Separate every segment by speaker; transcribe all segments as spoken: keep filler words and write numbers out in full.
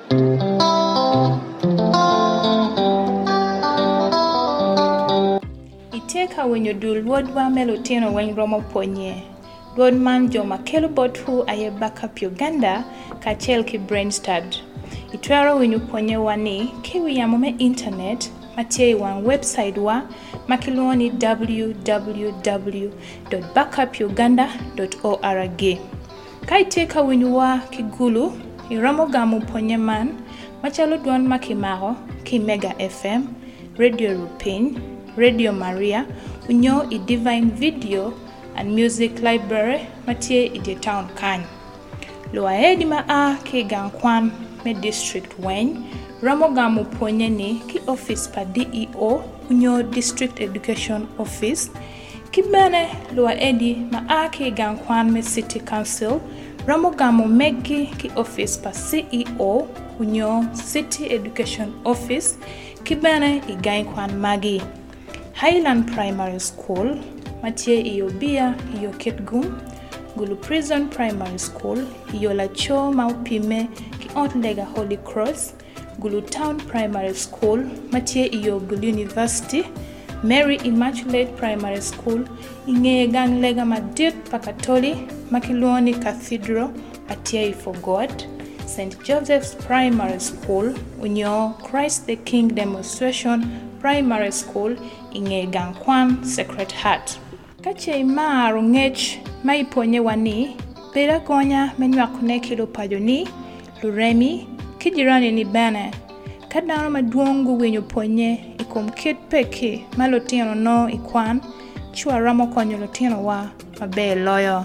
Speaker 1: Iteka winyo dul wodwa melutino weny romo ponye. Duod man joma kelo botu aye Backup Uganda kachel ki Brainstad. Itwero winyo ponye wani kiwi ya mume internet matie wan website wa makiluoni w w w dot backup uganda dot org. Kaiteka winyo wa kigulu iromo gamu ponye man machalo duon makimaro ki Mega F M, Radio Rupin, Radio Maria, unyo i Divine Video and Music Library matie i the town kan. Lua edi ma a ki gankwan me district weny, ramo gamu ponye ni ki office pa D E O unyo District Education Office. Ki bene lua edi ma a ki gankwan me City Council, ramo gamu megi ki office pa C E O unyo City Education Office. Ki bene i gankwan magi Highland Primary School, matie iyo bia iyo Ketgum, Gulu Prison Primary School, iyo Lacho maupime ki Ontlega Holy Cross, Gulu Town Primary School, matie iyo Gulu University, Mary Immaculate Primary School, inge gang lega madit pakatoli, Makiluoni Cathedral, atie for God, Saint Joseph's Primary School, unyo Christ the King Demonstration Primary School, inge Gankwan Sacred Heart. Kache imaru ngech maiponye wani, pera konya menywakune kilo pajoni, luremi, kijirani ni bene. Kadano maduongu winyo ponye, ikum kit peke, malotino no ikwan, chua ramo konyo lotino wa, mabe loyo.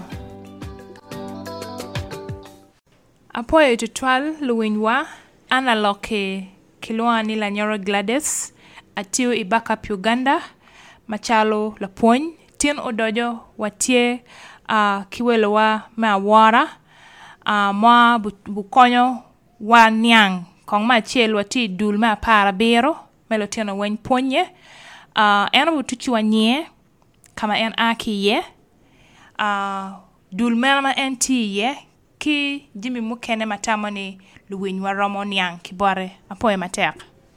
Speaker 1: Apoye tutual luwinywa, analoke kiluani la Nyoro Gladys, atiu i Backup Uganda, machalo la pony, tin odojo watie uh, kiwelo wa ma wara, uh, ma bukonyo wa nyang, kong ma chiel wati dul ma para bero, melotino wen ponye, uh, eno butuchi wa nye, kama en aki ye, uh, dul melma enti ye, ki jimi mukene matamo ni luwinywa romo nyang kibore, apoye matek.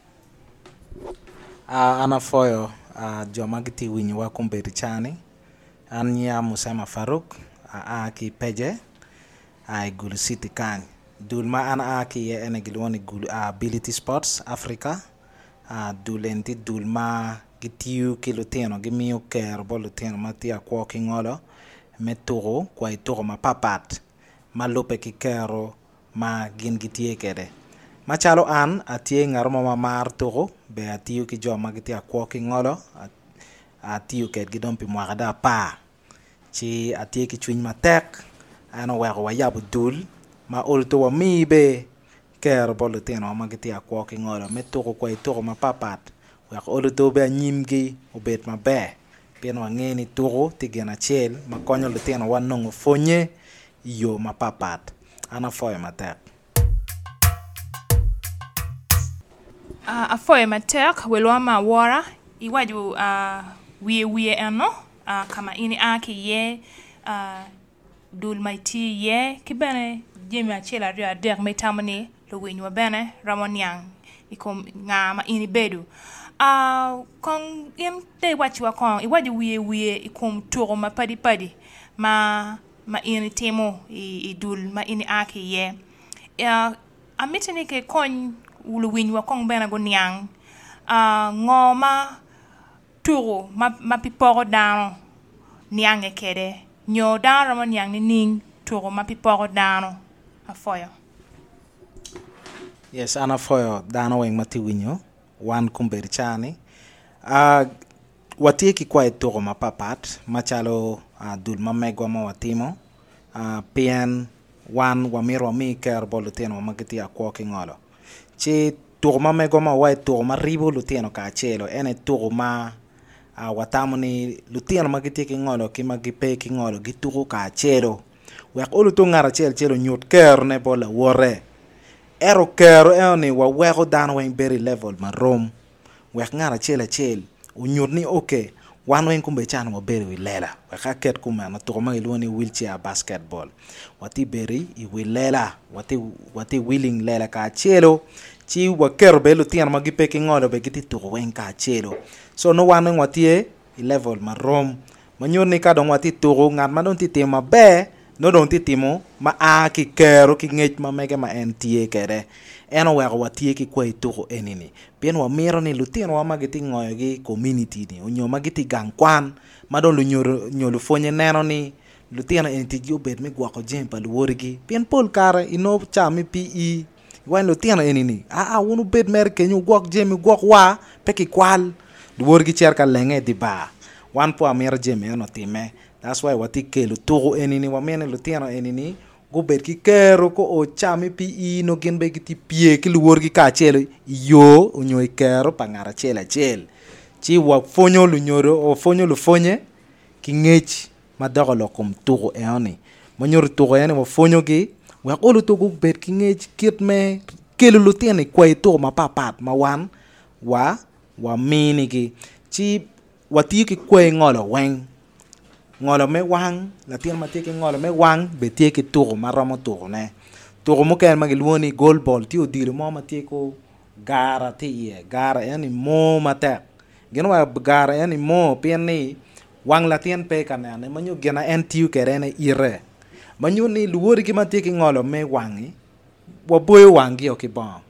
Speaker 2: Uh, anafoyo uh, joma giti winyi wa kumberi chani anya Musema Faruk uh, aki peje ay uh, Gulu City kan dulma ana aki ye ene gilwoni Gulu uh, Ability Sports Africa uh, dulenti dulma gitiu kiloteno gimiu ker boloteno matia kwa kingolo metoro kwa itoro mapapat malope kikero ma gin gitie kede machalo an atie ngaroma mamar toro be atiu ki joma giti akwo ki ngolo atiu ket gidompi mwagada pa chi atie ki chwiny matek ano wego wayabu dul ma ulto wa mibe ker boloteno ma giti akwo ki ngolo metoko kwa itoko mapapat wego ulto be nyimgi obet mabe pien wangeni toro tigena chel makonyo luteno wanongo fonye yo mapapat ana foye matek. Uh,
Speaker 1: afoye matek welwa ma wara iwaju uh, wie wie eno uh, kama ini aki ye uh, dul maiti ye kibene jemi achela ria dek metamani lo winywa bene ramonyang ikom ngama ini bedu uh, kong im te wachi wa kong iwaju wie wie ikom toro ma padi padi ma ma ini temo i, i dul ma ini aki ye uh, amitini ke kony ulu winywa kong bena go nyang uh, ngoma turo ma, ma piporo dano nyang e kede nyo dano ma nyang ni ning turo ma piporo dano afoyo.
Speaker 2: Yes, ana foyo dano weng mati winyo wan kumberi chani uh, watie ki kwa turo ma papat machalo uh, dul ma megwa ma watimo uh, pien wan wamir wami ker boluteno wa magiti akwo kingolo chi turma mego ma wai turma ribo lutieno ka chelo ene turma uh, watamu ni lutieno magiti ki ngolo ki magipe ki ngolo gituru ka chelo wek olu to ngara chel chelo nyot ker ne bola wore ero kero ene wa wego dan wen berry level ma rom wek ngara chela chel unyot ni okay wan wen kumbe chan mo beri wi lela wa ka ket kuma na to ma iloni wheelchair basketball wati beri i wi lela wati wati willing lela ka chelo chi wa kerbe lu tian ma gi peki ngolo be giti to wen ka chelo so no wan wati e level ma rom ma nyoni ka don wati to ngat ma don ti tema be no don ti timo ma a ki kero ki ngej ma mege ma en tie kere eno wa wati ki kwai to enini bien wa mero ni lutien wa magiti ngoyo gi community ni onyo magiti gang kwan ma don lu nyoro nyolo fonye neno ni lutien en ti jo bet mi gwa ko jempa lu worigi bien pol kare ino chami pe wan lutien enini a a wonu bet mer ke nyu gwa jemi gwa wa peki kwal lu worigi cerka lenge di ba wan po amer jemi no time that's why wati ke lu to enini wa mene lutien enini go bet ki kero ko o chami pe no gen be giti pie ki lu worgi ka chelo yo onyo kero pangara chela chel chi wa fonyo lu nyoro o fonyo lu fonye ki ngech madogo lokum to eoni monyor to ene mo fonyo gi wa ko lu to go bet ki ngech kit me kelu lu tiene kwai to ma papat ma wan wa wa mini gi chi wati ki kwai ngolo wen ngolo me wang la tien ma teke ngolo me wang be teke to ma romo to ne to mo ken ma gilwoni goal ball ti odile mo ma teko gara ti ye gara yani mo mata geno wa gara yani mo pien ni wang la tien pe kana ne manyo gena ntu kerene ire manyo ni luori ki ma teke ngolo me wangi wo boy wangi o ki bom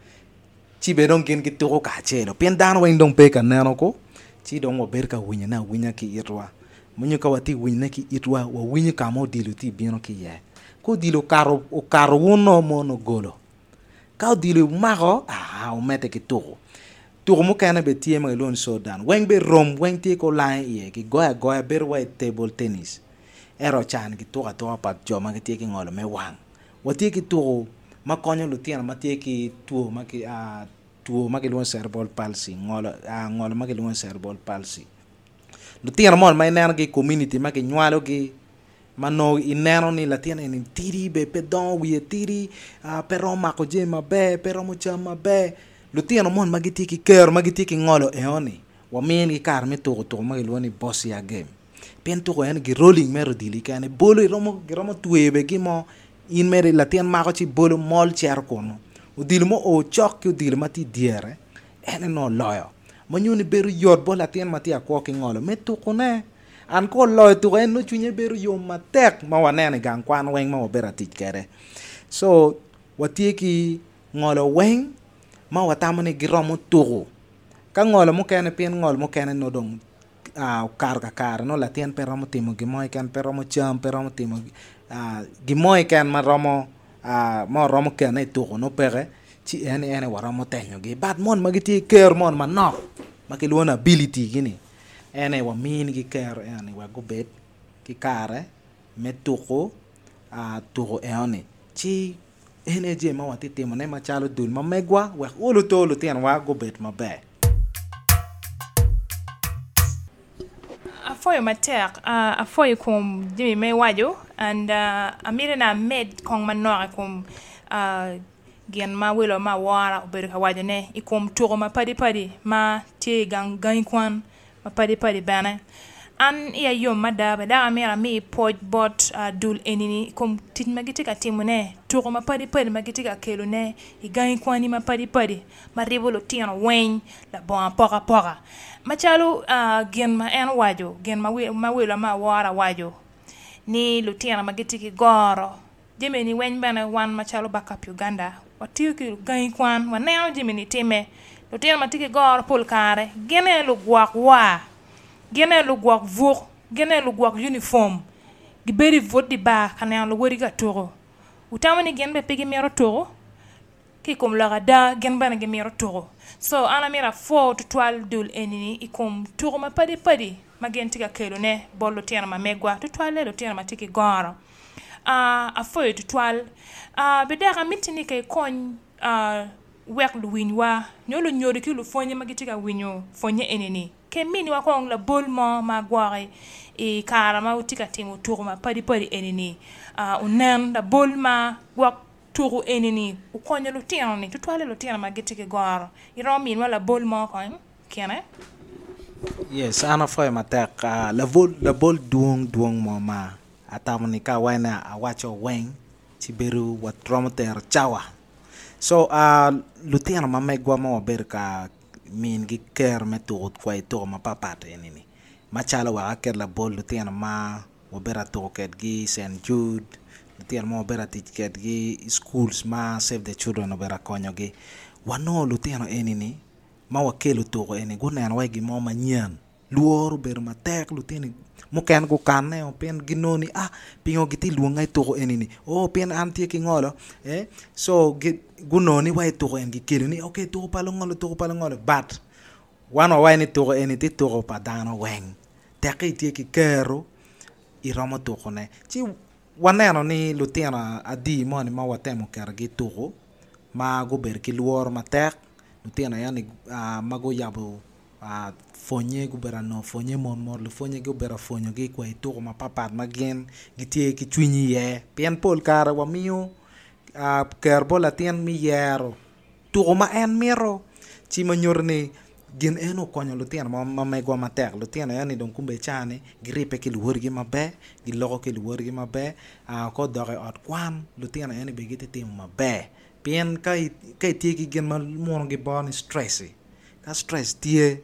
Speaker 2: chi be don gen ki to ka chelo pien dan wen don pe kana no ko chi don wo berka winya na winya ki irwa munyo ka wati winya ki itwa wa winya ka mo dilu ti bieno ki ye ko dilu karo o karo wono mo no golo ka dilu mago ah o mete ki to to mo kana be tie ma lon so dan wen be rom wen ti ko line ye ki goya goya ber wa table tennis ero chan ki to ka to pa jo ma ki ti ki ngolo me wang wati ki to ma konyo lu tiana ma ti ki to ma ki a to ma ki lon cerebral palsy ngolo a ngolo ma ki lon cerebral palsy lu tiana mon mai nana ki community ma ki nywalo ki mano ineno ni latiana ni tiri be pedon wi tiri a pero ma ko je ma be pero mo chama be lu tiana mon magiti ki ker magiti ki ngolo e oni wa men ki kar me to to ma lo ni boss ya game pen to en gi rolling mero dili kane bolo romo romo tuebe gi mo in mere latian ma ko ci bolo mol cer kono o dil mo o chok o dil mati diere ene no loyo mo nyuni beru yod bo latian mati akwo ki ngolo me to kone an ko loy to en no chunye beru yo matek ma wanene gang kwan wen ma obera tik kere so wati ki ngolo wen ma watamane giromo to ka ngolo mo kene pen ngolo mo kene no dong a kar ka kar no latian pero mo timo gi moy kan pero mo cham pero mo timo a gi moy kan ma romo a mo romo kene to no pere ci ene ene wara mo tenyo gi bad mon magiti ker mon ma no makilona ability gini ene wa min gi ker ene wa go bet ki kare me toko a toko ene ci ene je ma wati timo ne ma chalo dul ma megwa wa ulu to lu tian wa go bet ma be
Speaker 1: afoyo matek uh, afoyo kum jimi me wajo and uh, amire na med kong manore kum uh, gen ma welo ma wara obedo ka wajo ne ikum turo ma padi padi ma tie gang gang kwan ma padi padi bana an iya yo madaba da amira mi poj bot uh, dul enini kum tin magiti ka timune turo ma padi padi magiti ka kelo ne i gang kwani ma padi padi ma ribolo tiano wen la bon poka poka machalo uh, gen ma en wajo gen ma we ma welo ma wara wajo ni lutiana magiti ki goro jeme ni wen bana wan machalo backup Uganda watiyo ki gain kwan waneo jeme ni time lutiana matiki goro pol kare gene lu gwak wa gene lu gwak vuk gene lu gwak uniform giberi vot di ba kana lu wori ga toro utamani genbe pegi mero toro ki kom la da gen bana ge mero toro so ana mira fo to twal dul enini ikom toro ma padi padi magenti ga kelo ne bollo tiana ma megwa to twale lo tiana matiki goro a uh, fo to twal a uh, bedara mitini kay kon a uh, wek lu winwa nyolo nyori ki lu fonye magiti ga winyo fonye enini ke mini wa kong la bolmo ma gware e kara ma utika timo toro ma padi padi enini a uh, unan da bolma gwak turu enini ukonye lu tiana ni to twale lo tiana magiti ga goro iro min wala bolmo kon kene
Speaker 2: Yes, ana foi matek uh, la vol la bol duong duong mo ma atamani ka wana awacho weng chiberu watromoter chawa. So uh lutiano ma megwa mo ber ka min gi ker me tuot kwai to ma papat enini. Machala wa ker la bol lutiano ma obera to ket gi Saint Jude, lutiano ma obera tit ket gi schools ma Save the Children obera konyo gi. Wano lutiano enini ma wakelo to eni gunen wa gi mo manyan. Luor ber matek lutini muken go kanne o pen ginoni ah pingo giti luonga to enini o pen antie ki ngolo eh so gunoni wa to en gi kelni okay to palo ngolo to palo ngolo but wano wa ni to eni ti to pa dano weng te ki ki kero i romo to ne chi waneno ni lutina adi moni ma watemo ker gi to ma go ber ki luor matek lutina yani uh, mago yabo uh, fonye gubera no fonye mon mor le fonye gubera fonyo gi kwai to ma papat magen gitie ki chwinyi ye pien pol kara wa miyo a kerbo la tien mi yero to ma en miro chi manyorni gin eno konyo lutien ma ma megwa matek lutien yani don kumbe chane gripe ki luor gi mabe gi logo ki luor gi mabe a ko dore ot kwan lutien yani be gite tim mabe pien kai kai tie ki gen ma mon gi bon stress ka stress tie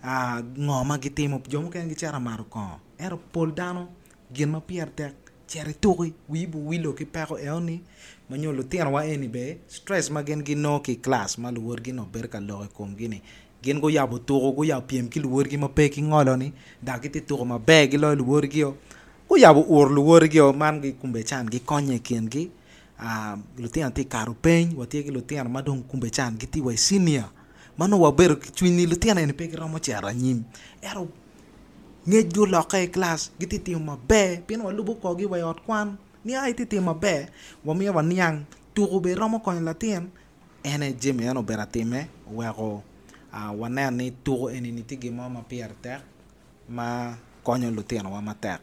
Speaker 2: a ngoma gitimo jomo ken gichara mar ko ero pol dano gin ma pier tek chere toki wibu wilo ki peko eoni manyolo tien wa eni be stress magen gi no ki class ma luor gi no ber ka lo kom gini gen go yabo to go ya piem ki luor gi ma pe ki ngolo ni da kiti to ma be gi lo luor gi go yabo ur luor gi man gi kumbe chan gi konye ken gi a lutien ti karu pen wati gi lutien ma don kumbe chan giti wa senior mano wa ber chwini lutiana en pe romo chara nyim ero ngejo loke class gititi ma be pin wa lubu ko gi wa ot kwan ni ai titi ma be wa mi wa nyang tu go be romo kon latien ene jeme eno beratime wa go a wana ni tu eni ni tigi ma ma pierte ma konyo lutiana wa matek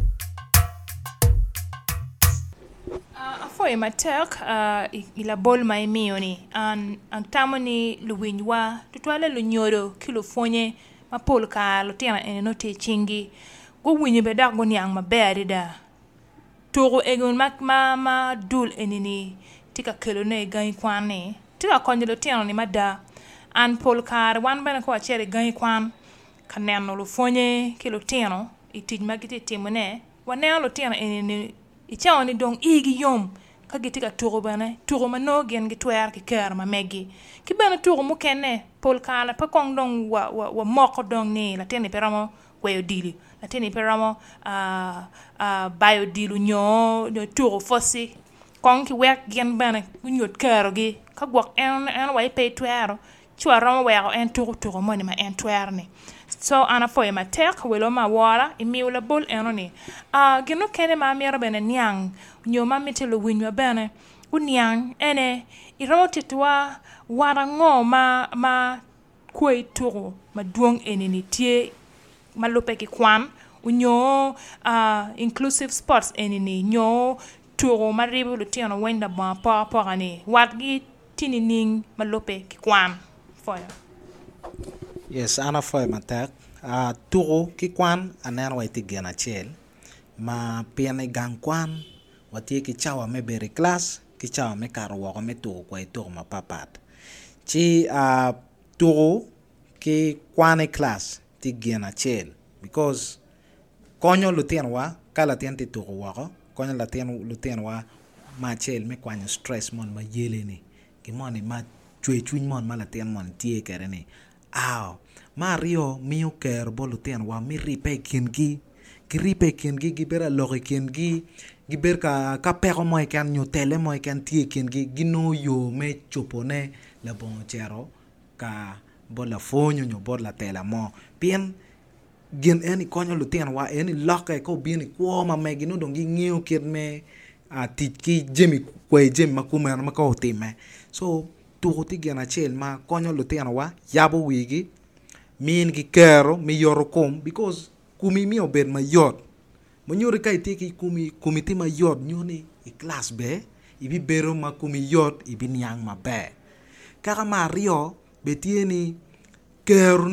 Speaker 1: Foi matek uh, ila bol mai mioni an an tamoni luwinwa tutwale lu nyoro kilo fonye ma pol ka lo tiana ene no te chingi go winyi be dak goni ang mabere da togo egon mak ma ma dul enini tika kelo ne gan kwane tika konye lo tiana ni mada an pol ka wan bana ko achere gan kwan kaneno lo fonye kilo tiano itij magite timone wane lo tiana ene ichao ni dong igi yom ka gitika turo bana turo mano gen gitwer ki ker ma megi ki bana turo mu kenne pol kala pa kong dong wa wa, wa moko dong ni la teni peramo wayo dili la teni peramo a uh, uh, bio dilu nyo no turo fosi kong ki wek gen bana nyot ker gi ka gwak en en way pe twero chwa ramo wa en turo turo moni ma en twer ni so ana foi ma tek welo ma wara e mi wala bol enoni a gino kene ma mi rabene nyang nyo ma mitelo winwa bene unyang ene i rotitwa wara ngo ma ma kwei turo ma duong enini tie malupe ki kwan unyo uh, inclusive sports enini nyo turo ma ribu lutiano wenda ba pa pa ni watgi tinining malupe ki kwan foi.
Speaker 2: Yes, ana foi matek. Uh, turo ki kwan anen wa iti gena chel. Ma piane gang kwan wati ki chawa me beri class ki chawa me karo wako me turo kwa ituro ma papat. Chi uh, turo ki kwane class ti gena chel. Because konyo lutien wa kala tien ti turo wako. Konyo latien lutien wa ma chel me kwanyo stress mon ma yele ni. Ki moni ma chwe chwin mon ma latien mon tie kere ni. Aw, ma rio miyo ker bolo tien wa mi ripe kingi ki ripe kingi gi bera logi kingi gi ber ka ka pero mo kan nyo tele mo kan tie kingi gi no yo me chopone la bon chero ka bola fonyo nyo bola tela mo pien gen eni konyo lo tien wa eni loke ko bini ko ma me gi no dongi ngio kid me a tiki jemi kwe jemi makuma ma ko time so tu ti gena chel ma konyo lo tien wa yabo wigi min gi kero mi yoro kom because kumi mi obed ma yot mo nyori kai tiki kumi kumi ti ma yot nyoni i class be ibi bero ma kumi yot ibi nyang ma be kaka ma rio betieni kero ni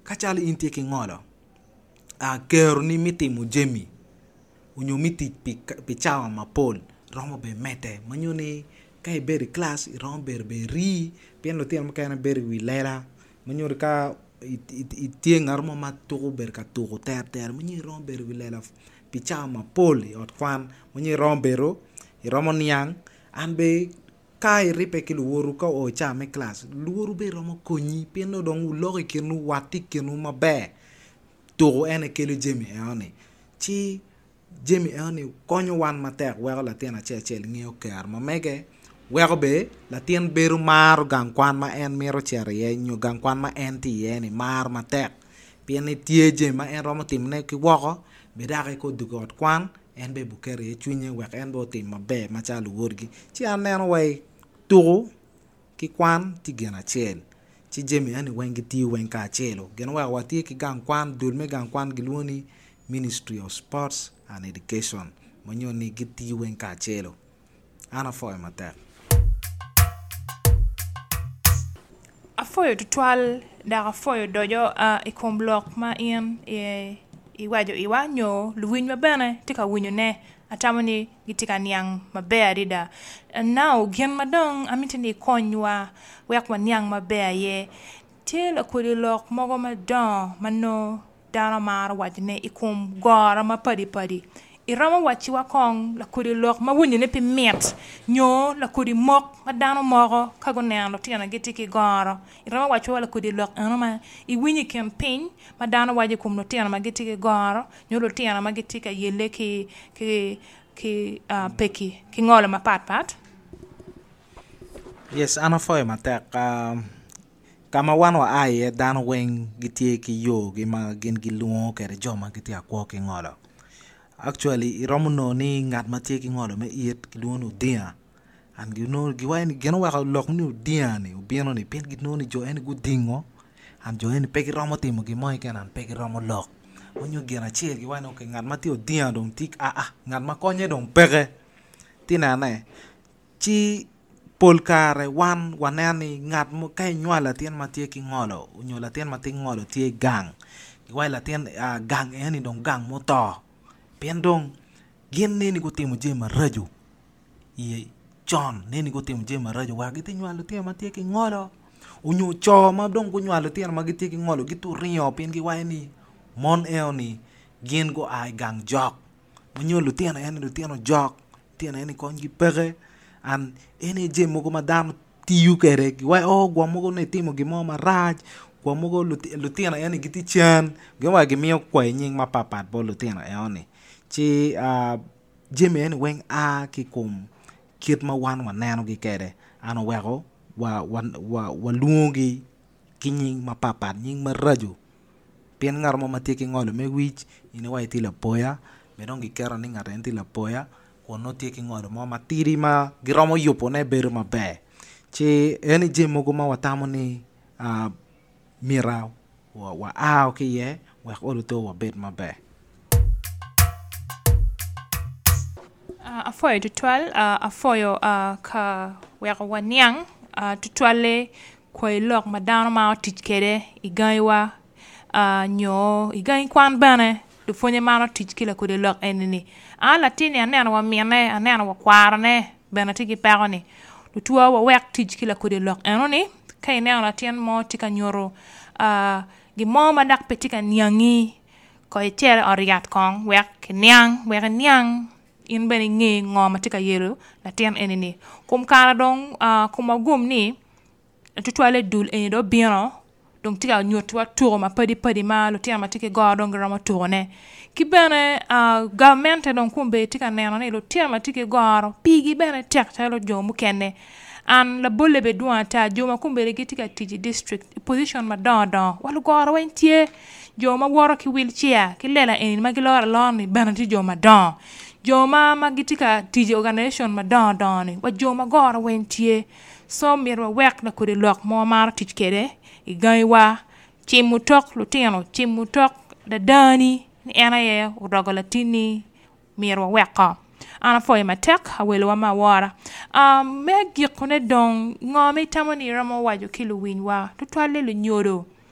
Speaker 2: kachal intie ki ngolo a kero ni miti mu jemi unyo miti pichawa mapol romo be mete manyoni kai beri class rom ber beri pien lo tien makana beri wi lela manyori ka itie ngarmo matugo ber ka tugo ter ter manyi rom ber wi lela pichawa mapol ot kwan manyi rom bero i romo niang an be kai ripe ki luoru ka o chame class luoru be romo konyi pien lo dong ulogi kenu wati kenu mabe tugo ene kele jemi eoni chi jemi eoni konyo wan matek wego la tien ache ache ngio ker ma mege wego be la tien beru mar gang kwan ma en miro chere ye nyu gang kwan ma en ti ye ni mar matek pien ni tie je ma en romo timne ki woko be dage ko dugot kwan en be bukere ye chunye wek en bo tim mabe ma chalu worgi chi aneno wai tugo ki kwan ti gena chel chi jemi ani wengi ti wen ka chelo gen wa wati ki gang kwan dul me gang kwan gilwoni Ministry of Sports and Education monyo ni giti wen ka chelo ana foy matek
Speaker 1: afoyo tutwal da afoyo dojo uh, ikom block ma in e iwajo iwanyo luwin mabene tika winyo ne atamani gitika niang mabe adida and now gen madong amitini konywa wekwa niang mabe ye tela kodi lok mogo madon mano dana mar wajne ikum gora ma padi padi irama wachi wakong la kodi lok ma wunye ne pi met nyo la kodi mok ma dana mogo kago nendo tiana gitiki gora irama wachi wala kodi lok anoma i winyi campaign ma dana waji kum no tiana ma gitiki gora nyo lo tiana ma gitika yele ki ki ki uh, peki ki ngolo ma pat pat.
Speaker 2: Yes, ana foy matek um, kama wanwa aye dan weng gitie ki yo gi ma gen gi luo kere joma gitia ko ki ngolo actually iromo no ni ngat ma tie ki ngolo me iet ki luo no dia and you know gi wani geno wa lok ni dia ni ubieno ni pet gi no ni jo en gu dingo am jo en peki romo timo gi moy kenan peki romo lok onyo gena chiel gi wani ke ngat ma tie dia dong tik a a ngat ma konye dong pege tinane chi polkare wan wanani ngat mo kay nyala tien matie ki ngolo unyola tien matie ngolo tie gang wala tien uh, gang eni dong gang moto pendong gen neni ko timo jema rajo ye John neni ko timo jema rajo wa giti nyala tien matie ki ngolo unyo cho ma dong ko nyala tien matie ki ngolo gitu rio pen gi wani mon eoni gen go ai gang jok unyo lu tien eni lu tien jok tien eni kon gi pere an ene je mogo madam tiu kere wai o gwa mogo ne timo gimo maraj gwa mogo lutiana yani giti chan gwa gimio kwa nying mapapat bo lutiana yani chi uh, jeme ene weng a ki kum kit ma wan wan nano gi kere ano wego wa wa wa wa lungi kinying mapapat nying maraju pien ngar mo matiki ngolo me wich ine wai tila poya me dongi kera ni ngare tila poya kono tiki ngolo mo matiri ma giromo yupo ne beru mabe chi eni je mogo ma watamo ni uh, mira wa wa a okay ye wa olo to wa bet mabe
Speaker 1: uh, afoyo tutwal uh, afoyo uh, ka weko wanyang uh, tutwale kwa ilok madano ma tijkede igaiwa uh, nyo igai kwan bane du fonye mano tijkila kude lok enini a latini anena wa miene anena wa kwarane bana tigi pagoni du tuwa wa wek tijkila kude lok enoni kay nena latien mo tika nyoro uh, gi mo madak petika nyangi ko ichere oriat kong wek ki nyang wek nyang in beni ngi ngoma tika yelo latien enini kum kara dong uh, kuma gum ni tutwale dul eni do bieno donc tika nyotwa tour ma padi padi ma lo tia ma tike go donc rama tourne ki bene uh, government donc kumbe tika neno ne lo tia ma tike go pigi bene tek ta lo jomu kenne an la bolle be duanta joma kumbe re tika tiji district position ma don don wala go wentie joma woro ki wheelchair ki lela en ma gilora loni bene ti joma don joma ma gitika tiji organization ma don don wa joma go wentie so mirwa wek na kudi lok mo mar tijkede igaiwa chimutok lutino chimutok da dani ni ena ye udogo latini mirwa weka ana foye matek hawelo wa mawara um me gikone dong ngome tamani ramo wajo kilo winwa tutwale lu nyodo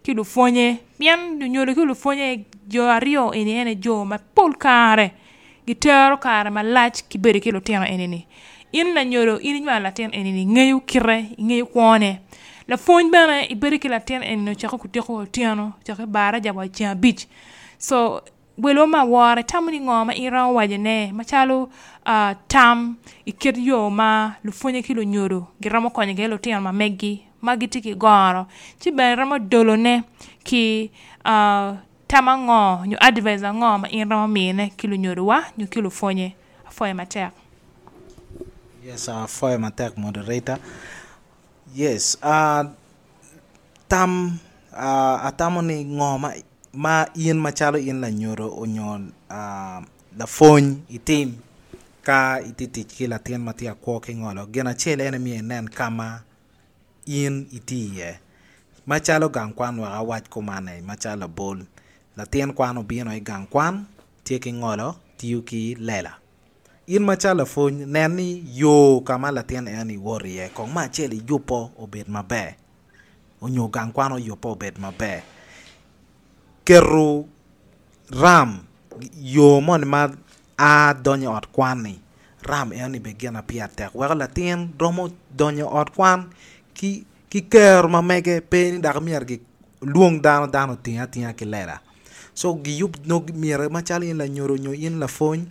Speaker 1: kilo fonye bien du nyoro kilo fonye jo ario ene ene jo ma pol kare gitero kare ma lach ki bere kilo teno ene ni in la nyoro in ma la ten ene ni ngeyu kire ngeyu kwone la fonye bana i bere kilo ten ene no chako kuteko teno chako bara jabo chia beach so welo ma wore tamuni ngoma ira wajene machalo uh, tam iket yo ma lu fonye kilo nyoro giramo konye gelo teno ma meggi magiti ki goro ci ben ramo dolone ki uh, tamango ñu advisor ngo ma in ramo mine kilo nyoro wa ñu kilo fonye foye matek.
Speaker 2: Yes, uh, foye matek moderator. Yes, uh, tam uh, atamoni ngo ma ma in machalo in la nyoro o nyon uh, la fonye itim ka ititi kila tien matia kwa ngolo gena chele ene mi enen kama in itiye machalo gangkwan wa awaj kumane machalo bol la tien kwano bieno i gangkwan tieki ngolo tiyuki lela in machalo fony neni yo kama la tien eni woriye kong macheli yupo obed mabe onyo gangkwano yupo obed mabe keru ram yo mon ma a donyo ot kwani ram eni begena piatek wa la tien domo donyo ot kwan ki ki ker ma mege peni da mier gi luong dano dano tia tia ki lera so gi yup no mier ma chali in la nyoro nyo in la fony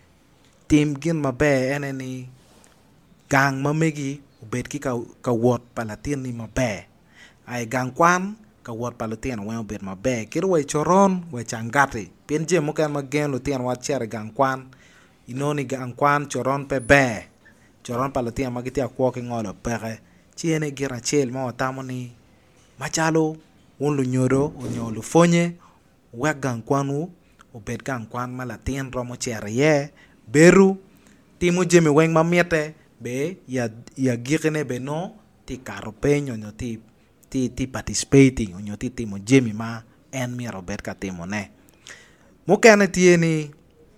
Speaker 2: tim gin ma be eneni gang ma megi ubet ki ka ka wot palatin ni ma be ai gang kwan ka wot palatin wa ubet ma be kiro we choron we changati pen je mo kan ma gen lo tien wa chere gang kwan inoni gang kwan choron pe be choron palatin ma gitia kwa ki ngolo pere chiene gira chel ma watamoni machalo un lu nyoro o nyolo fonye wa gang kwanu o bet gang kwan ma latin romo chere ye beru timu jemi weng ma miete be ya ya girene be no ti karo peño no ti ti ti participating o ti timu jemi ma en mi robert ka timo ne mo kane tieni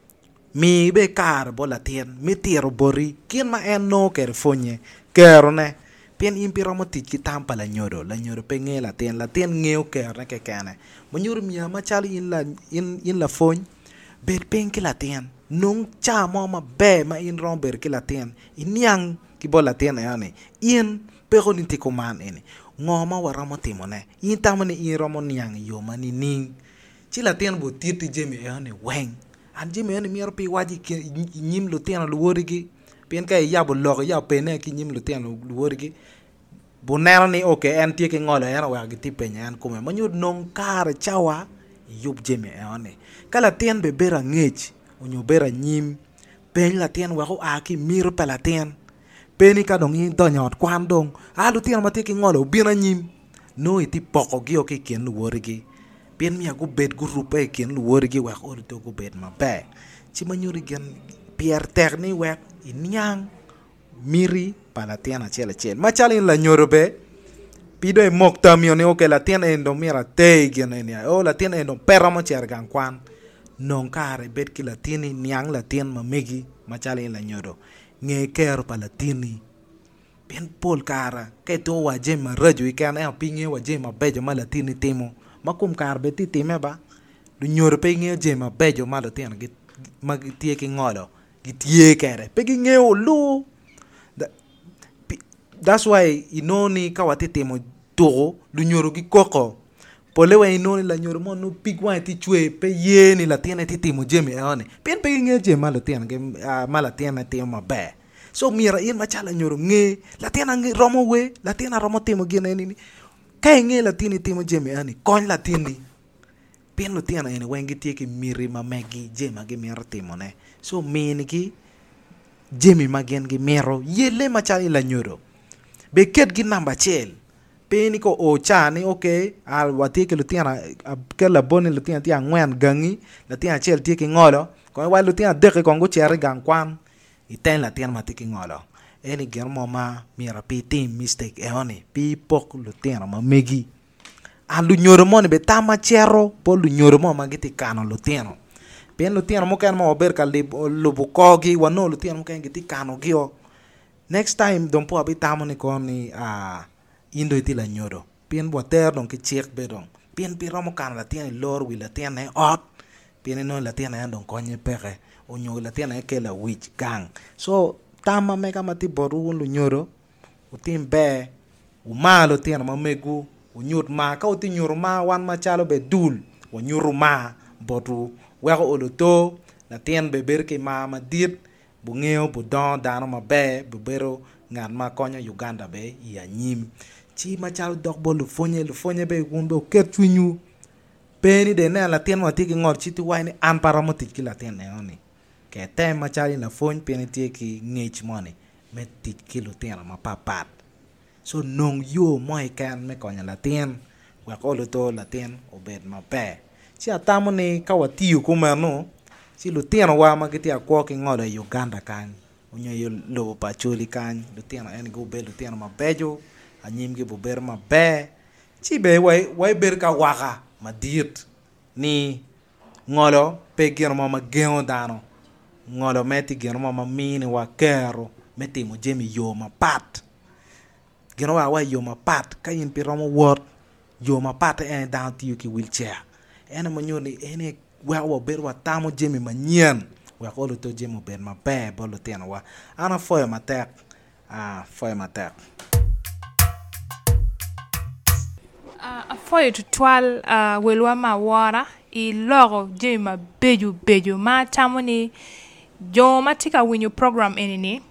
Speaker 2: mi be kar bo latin mi tiro bori kin ma en no ker fonye kero ne pien impiro mo ti kitampa la nyoro la nyoro pe nge la tien la tien ngeo ker ne ke kane mo nyoro mi ma chali in la in in la fony bet pen ki la tien nung cha mo ma be ma in romber ki la tien inyang ki bo la tien yani in pero ni ti koman ene ngoma wara mo timo ne in tamani in romo nyang yo mani ning chi la tien bo tirti jemi yani weng an jemi yani mier pi waji ki nyim lo tien lo worigi pen kay ya bo lo ya pene ki nyim lo tien lo worigi bo nana ni okay en tie ki ngolo yana wa gi tipenya an kuma mo nyud non kar chawa yub jemi yani kala tien be bera ngech onyo bera nyim pen la tien wa ko aki mir pa la tien peni ka dong in donyot kwan dong a lu tien mati ki ngolo bina nyim no iti poko gi o ki ken lu worigi pen mi agu bet gu rupe ken lu worigi wa ko to gu bet ma be chi manyuri gen pier terni wa inyang miri pa la tien a chele chel ma chalin la nyorobe pido e mok tamio ne o ke la tien endo mira te gen ne o la tien endo peramo chergan kwan non kare bet ki latini niang latin ma megi ma chale la nyoro nge ker pa latini ben pol kara ke to waje ma raju ikan e pinge waje ma bejo ma latini timo ma kum kar beti time ba du nyoro pe nge je ma bejo ma latin gi ma tie ki ngolo gi tie kere pe gi nge o lu that's why inoni kawati timo to du nyoro gi koko pole wa inoni la nyoro mo no pigwa ti chwe pe ye ni la tiene ti timo jemi ene pen pe nge je ma la tiene ke ma la tiene ti ma be so mira in ma chala nyoro nge la tiene nge romo we la tiene romo timo gene ni kay nge la tiene timo jemi ene kon la tiene pen lo tiene ene wengi ti ke miri ma megi je ma ge mira timo ne so mini ki jemi ma gen ge mero ye le ma chala la nyoro be ket gi namba chel peni ko o chani okay al wati ke lutiana ke la boni lutiana ti angwen gangi lutiana chel ti ke ngolo ko wa lutiana de ke kongo chere gang kwan iten lutiana mati ke ngolo eni germo ma mira pi team mistake e oni pi pok lutiana ma megi alu nyoro mo ne betama chero po lu nyoro mo ma giti kano lutiana pen lutiana mo kan mo ber ka lu bukogi wano lutiana mo kan giti kano gio next time don po abitamo ni ko ni a indo iti la nyoro pien boter don ki chek bedong pien pi romo kan la tien lor wi la tien ne ot pien no la tien don konye pere o nyo la tien ke la wich gang so tama me kama ti boru lu nyoro o tim be o malo tien ma megu o nyut ma ka o ti nyuru ma wan ma chalo be dul o nyuru ma boru wa o lo to la tien be ber ke ma ma dit bu ngeo bu don dano ma be bu bero ngan ma konyo Uganda be ya nyim chi ma chalo dok bo lu fonye lu fonye be gun be ket twinyu peni de na la tien ma ti ki ngor chi ti wai ni an paramo ti ki la tien ne oni ke tem ma chali la fony peni ti ki ngech moni me ti ki lu tien ma papat so nong yo mo kan me konya la tien wa ko lu to la tien obed ma pe chi atamo ni ka wati ku ma no chi lu tien wa ma ki ti akwo ki ngor Uganda kan onyo yo lo pa chuli kan lu tien en go be lu tien ma bejo anyim gi bober ma be chi be wai wai ber ka waka ma dit ni ngolo pe gero ma geo dano ngolo meti gero ma mini wa kero meti mo jemi yo ma pat gero wa wa yo ma pat ka yin pi romo word yo ma pat en down to you ki wheelchair en mo nyoni en wa wa ber wa tamo jemi ma nyen wa ko lo to jemi ber ma be bo lo teno wa ana foy ma tek ah foy ma tek
Speaker 1: a foy to twal welwa ma wara i logo jema beju beju ma tamoni jo matika winyo program enini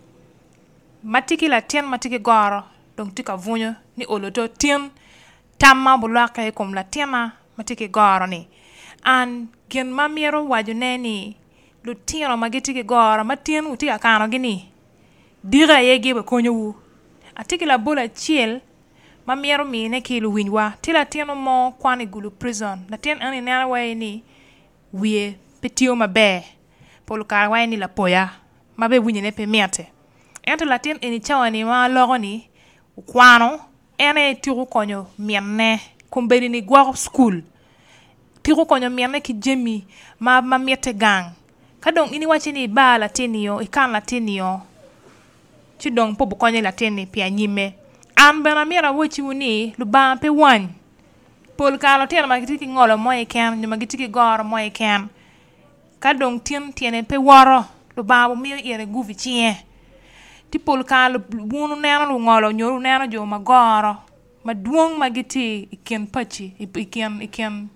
Speaker 1: matiki la tien matiki goro donc tika vunyo ni oloto tien tamma bulaka e kom la tiena matiki goro ni an gen mamiero wajuneni lu tieno magitiki goro matien utika kano gini diga yegi be konyo wu atiki la bola chiel mamiero mi ne kilu winwa tila tieno mo kwani gulu prison la tien ani nana way ni wie petio mabe pol kar way ni la poya mabe winye ne pe miate ento la tien eni chawani ma logo ni kwano ene tiru konyo mienne kumbeni ni gwa school tiru konyo mienne ki jemi ma ma miete gang kadong ini wachi ni ba la tenio ikan la tenio chidong po bukonye la teni pia nyime an bana mira wochi wuni lu ba pe wan pol kalo tien magitiki ngolo moy ken ni magitiki gor moy ken kadong tien tiene pe woro lu ba bo mi ere guvi chie ti pol kalo bunu nena lu ngolo nyoru nena jo magoro maduong magiti iken pachi iken iken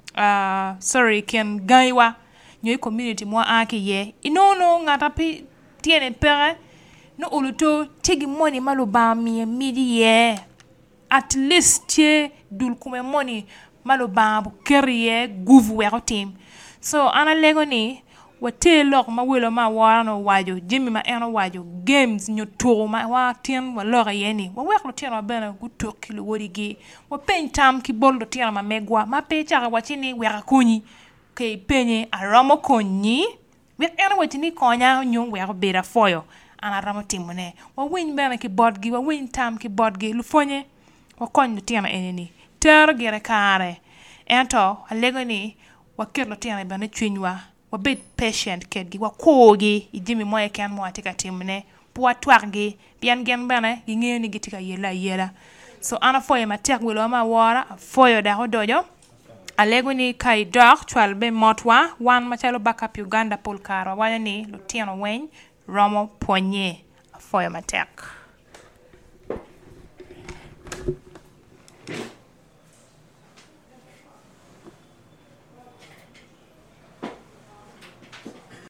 Speaker 1: uh sorry iken gaiwa nyoy community mo ake ye inono ngata pe tiene pere no oluto tegi money maluba mi midi ye at least ye dul kume money maluba bu keriye guvu wero team so ana lego ni wate lok ma welo ma wano wajo jimi ma eno wajo games nyo toro ma wa tien wa lora yeni wa weklo tien wa bena guto kilo wodi gi wa pen tam ki boldo tien ma megwa ma pe chara wachini wera kunyi ke penye aramo konyi wek eno wachini konya nyo wero bera foyo ana ramo timone wa win bena ki bodgi wa win tam ki bodgi lu fonye wa konyo tiana eneni ter gere kare ento alego ni wa kirlo tiana bena chwinywa wa bit patient kedgi wa kogi idimi moye ken mo atika timone puwa twargi bian gen bena ginge ni gitika yela yela so ana foye ma tek welo ma wara foyo da hodojo alego ni kai dok twal be motwa wan machalo backup Uganda pol karo wala ni lu tiana wen Romo Ponye for your attack.